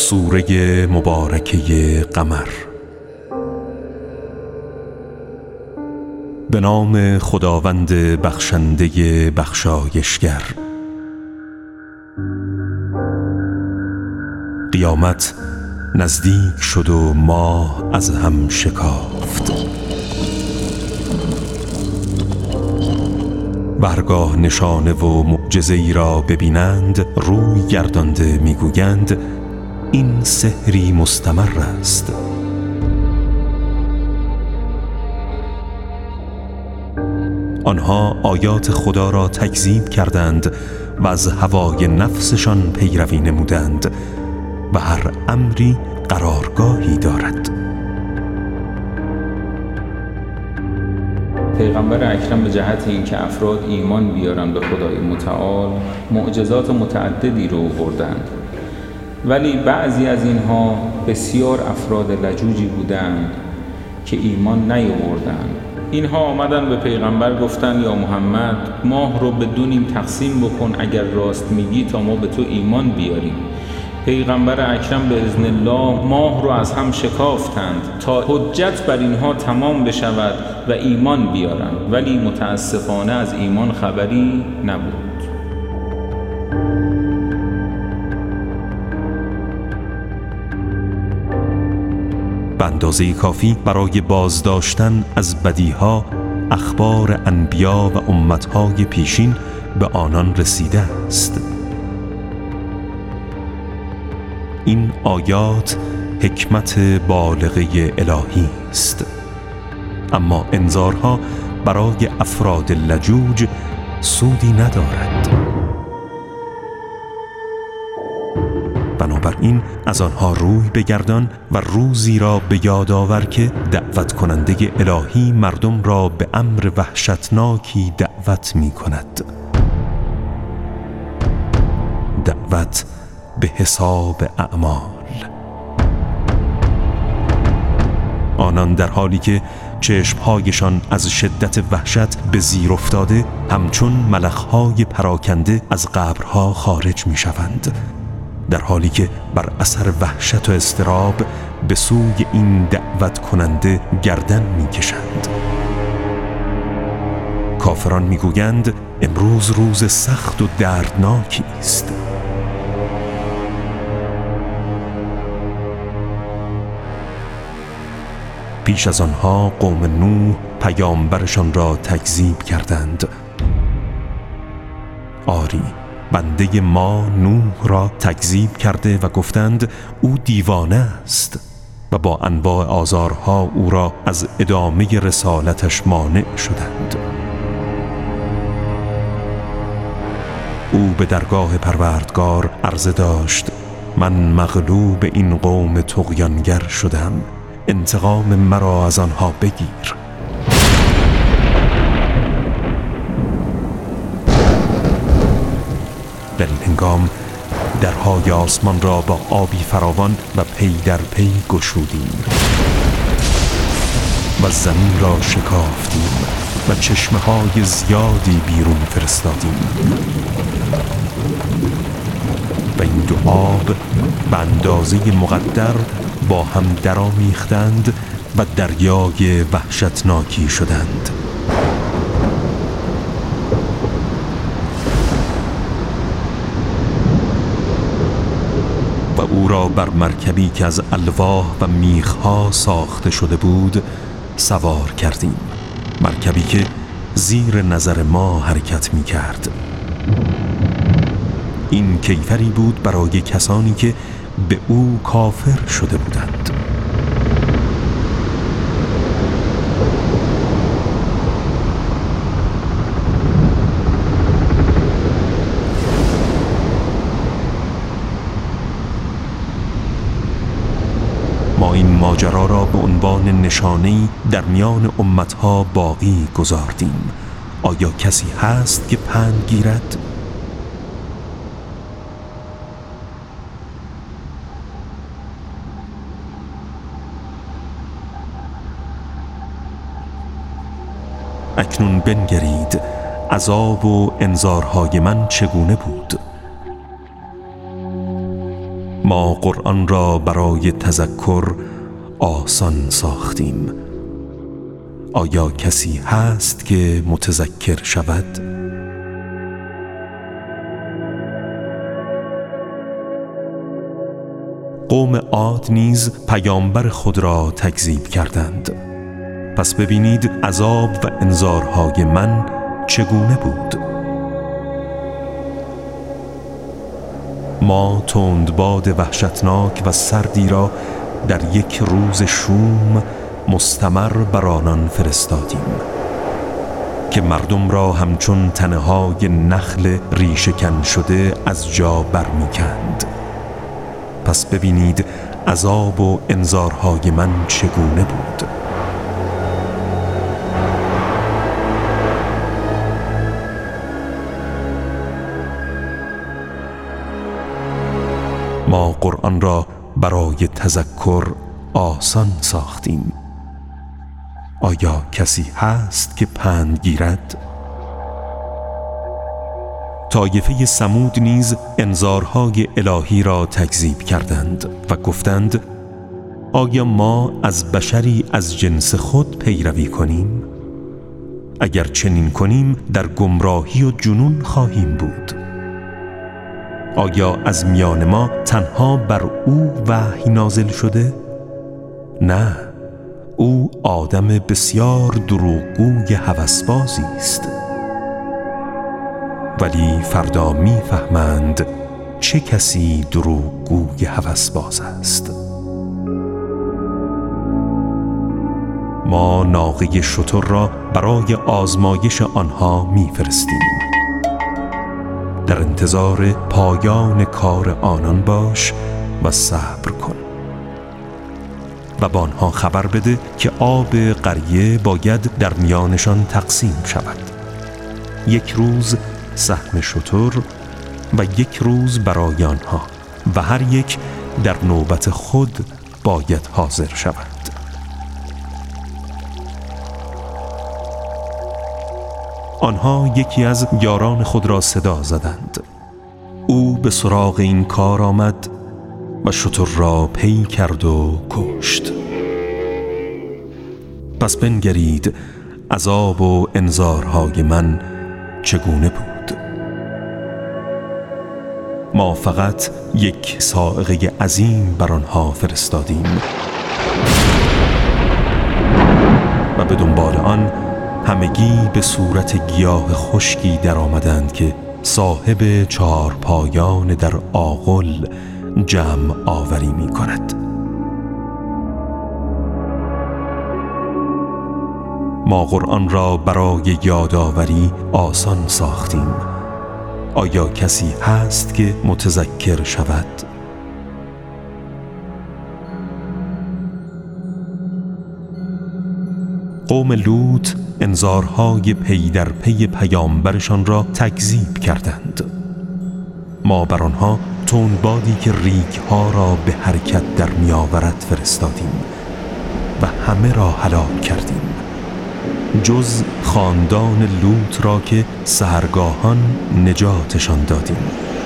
سوره مبارکه قمر. به نام خداوند بخشنده بخشایشگر. قیامت نزدیک شد و ماه از هم شکافت. و هرگاه نشانه و معجزه‌ای را ببینند روی گردانده میگویند این سحری مستمر است. آنها آیات خدا را تکذیب کردند و از هوای نفسشان پیروی نمودند و هر امری قرارگاهی دارد. پیغمبر اکرم به جهت اینکه افراد ایمان بیارن به خدای متعال معجزات متعددی رو آوردند، ولی بعضی از اینها بسیار افراد لجوجی بودند که ایمان نیاوردند. اینها آمدن به پیغمبر گفتن یا محمد ماه رو به دو نیم تقسیم بکن، اگر راست میگی تا ما به تو ایمان بیاریم. پیغمبر اکرم به اذن الله ماه رو از هم شکافتند تا حجت بر اینها تمام بشود و ایمان بیارند، ولی متاسفانه از ایمان خبری نبود. به اندازه کافی برای بازداشتن از بدیها اخبار انبیا و امتهای پیشین به آنان رسیده است. این آیات حکمت بالغه الهی است، اما انذارها برای افراد لجوج سودی ندارد. بنابراین از آنها روی بگردان و روزی را به یاد آور که دعوت کننده الهی مردم را به امر وحشتناکی دعوت می کند. دعوت به حساب اعمال. آنان در حالی که چشمهایشان از شدت وحشت به زیر افتاده همچون ملخهای پراکنده از قبرها خارج می شوند، در حالی که بر اثر وحشت و اضطراب به سوی این دعوت کننده گردن می کشند. کافران می گویند امروز روز سخت و دردناکی است. پیش از آنها قوم نوح پیامبرشان را تکذیب کردند. آری، بنده ما نوح را تکذیب کرده و گفتند او دیوانه است و با انواع آزارها او را از ادامه رسالتش مانع شدند. او به درگاه پروردگار عرضه داشت من مغلوب این قوم طغیانگر شدم، انتقام مرا از آنها بگیر. در این هنگام درهای آسمان را با آبی فراوان و پی در پی گشودیم و زمین را شکافتیم و چشمه‌های زیادی بیرون فرستادیم و این دو آب به اندازه مقدر با هم درآمیختند و دریای وحشتناکی شدند. و او را بر مرکبی که از الواح و میخها ساخته شده بود سوار کردیم، مرکبی که زیر نظر ما حرکت می کرد. این کیفری بود برای کسانی که به او کافر شده بودند. ما این ماجرا را به عنوان نشانه‌ای در میان امتها باقی گذاردیم. آیا کسی هست که پند گیرد؟ اکنون بنگرید عذاب و انذارهای من چگونه بود. ما قرآن را برای تذکر آسان ساختیم. آیا کسی هست که متذکر شود؟ قوم عاد نیز پیامبر خود را تکذیب کردند. پس ببینید عذاب و انذارهای من چگونه بود. ما تندباد وحشتناک و سردی را در یک روز شوم مستمر بر آنان فرستادیم که مردم را همچون تنه‌های نخل ریشه‌کن شده از جا برمی‌کند. پس ببینید عذاب و انذارهای من چگونه بود. ما قرآن را برای تذکر آسان ساختیم. آیا کسی هست که پند گیرد؟ طایفه ثمود نیز انذارهای الهی را تکذیب کردند و گفتند آیا ما از بشری از جنس خود پیروی کنیم؟ اگر چنین کنیم در گمراهی و جنون خواهیم بود. آیا از میان ما تنها بر او وحی نازل شده؟ نه، او آدم بسیار دروغگوی هوسبازی است. ولی فردا می‌فهمند چه کسی دروغگوی هوسباز است. ما ناقه شتر را برای آزمایش آنها می‌فرستیم. در انتظار پایان کار آنان باش و صبر کن و با آنها خبر بده که آب قریه باید در میانشان تقسیم شود. یک روز سهم شتر و یک روز برای آنها و هر یک در نوبت خود باید حاضر شود. آنها یکی از یاران خود را صدا زدند. او به سراغ این کار آمد و شتر را پی کرد و کشت. پس بنگرید عذاب و انذارهای من چگونه بود. ما فقط یک صاعقه عظیم بر آنها فرستادیم و به دنبال آن همگی به صورت گیاه خشکی در آمدند که صاحب 4 پایان در آغل جمع آوری می کند. ما قرآن را برای یادآوری آسان ساختیم. آیا کسی هست که متذکر شود؟ قوم لوط انذارهای پی در پی پیامبرشان را تکذیب کردند. ما بر آنها تندبادی که ریگ‌ها را به حرکت در می‌آورد فرستادیم و همه را هلاک کردیم جز خاندان لوط را که سحرگاهان نجاتشان دادیم.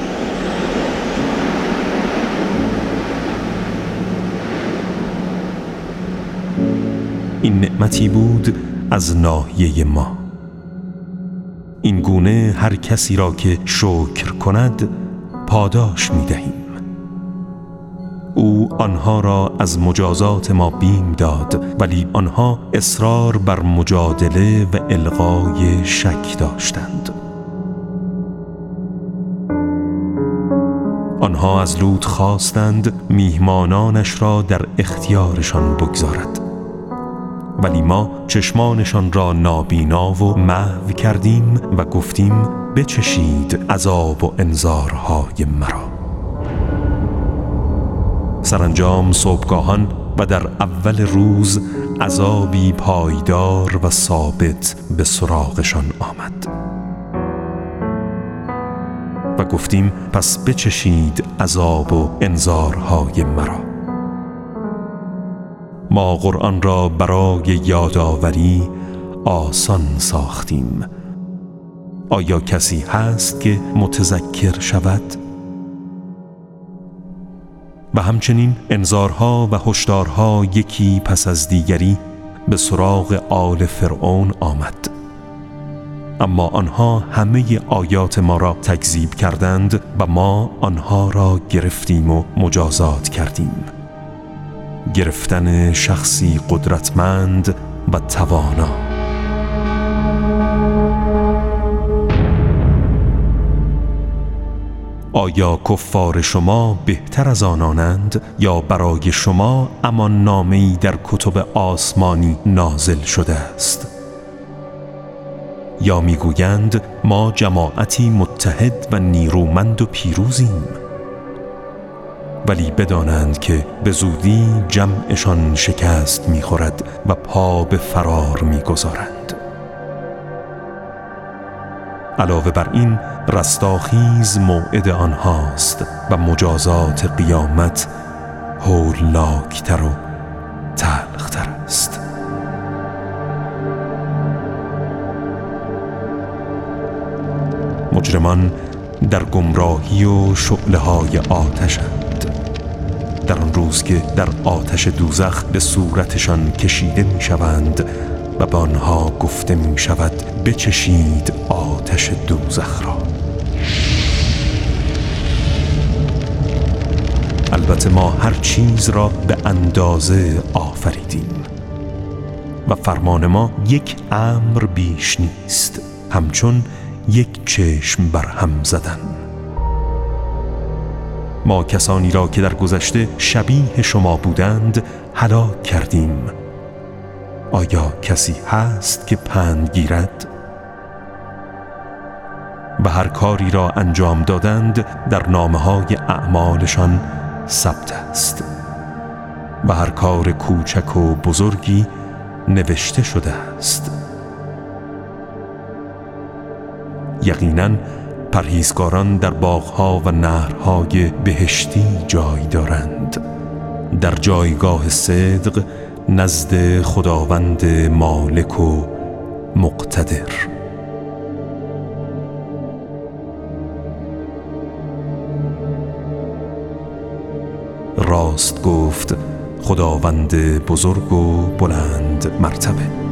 این نعمتی بود از ناحیه ما. این گونه هر کسی را که شکر کند پاداش می دهیم. او آنها را از مجازات ما بیم داد ولی آنها اصرار بر مجادله و الغای شک داشتند. آنها از لوط خواستند میهمانانش را در اختیارشان بگذارد ولی ما چشمانشان را نابینا و محو کردیم و گفتیم بچشید عذاب و انذارهای مرا. سرانجام صبحگاهان و در اول روز عذابی پایدار و ثابت به سراغشان آمد و گفتیم پس بچشید عذاب و انذارهای مرا. ما قرآن را برای یادآوری آسان ساختیم. آیا کسی هست که متذکر شود؟ و همچنین انذارها و هشدارها یکی پس از دیگری به سراغ آل فرعون آمد، اما آنها همه آیات ما را تکذیب کردند و ما آنها را گرفتیم و مجازات کردیم. گرفتن شخصی قدرتمند و توانا. آیا کفار شما بهتر از آنانند یا برای شما امان نامه‌ای در کتب آسمانی نازل شده است؟ یا میگویند ما جماعتی متحد و نیرومند و پیروزیم، ولی بدانند که به زودی جمعشان شکست می‌خورد و پا به فرار می‌گذارند. علاوه بر این رستاخیز موعد آنهاست و مجازات قیامت هولناکتر و تلختر است. مجرمان در گمراهی و شعله‌های آتشند، در آن روز که در آتش دوزخ به صورتشان کشیده می‌شوند و به آنها گفته می‌شود بچشید آتش دوزخ را. البته ما هر چیز را به اندازه آفریدیم و فرمان ما یک امر بیش نیست، همچون یک چشم بر هم زدن. ما کسانی را که در گذشته شبیه شما بودند هلاک کردیم. آیا کسی هست که پند گیرد؟ و هر کاری را انجام دادند در نامه‌های اعمالشان ثبت است و هر کار کوچک و بزرگی نوشته شده است. یقیناً پرهیزکاران در باغ‌ها و نهرهای بهشتی جای دارند، در جایگاه صدق نزد خداوند مالک و مقتدر. راست گفت خداوند بزرگ و بلند مرتبه.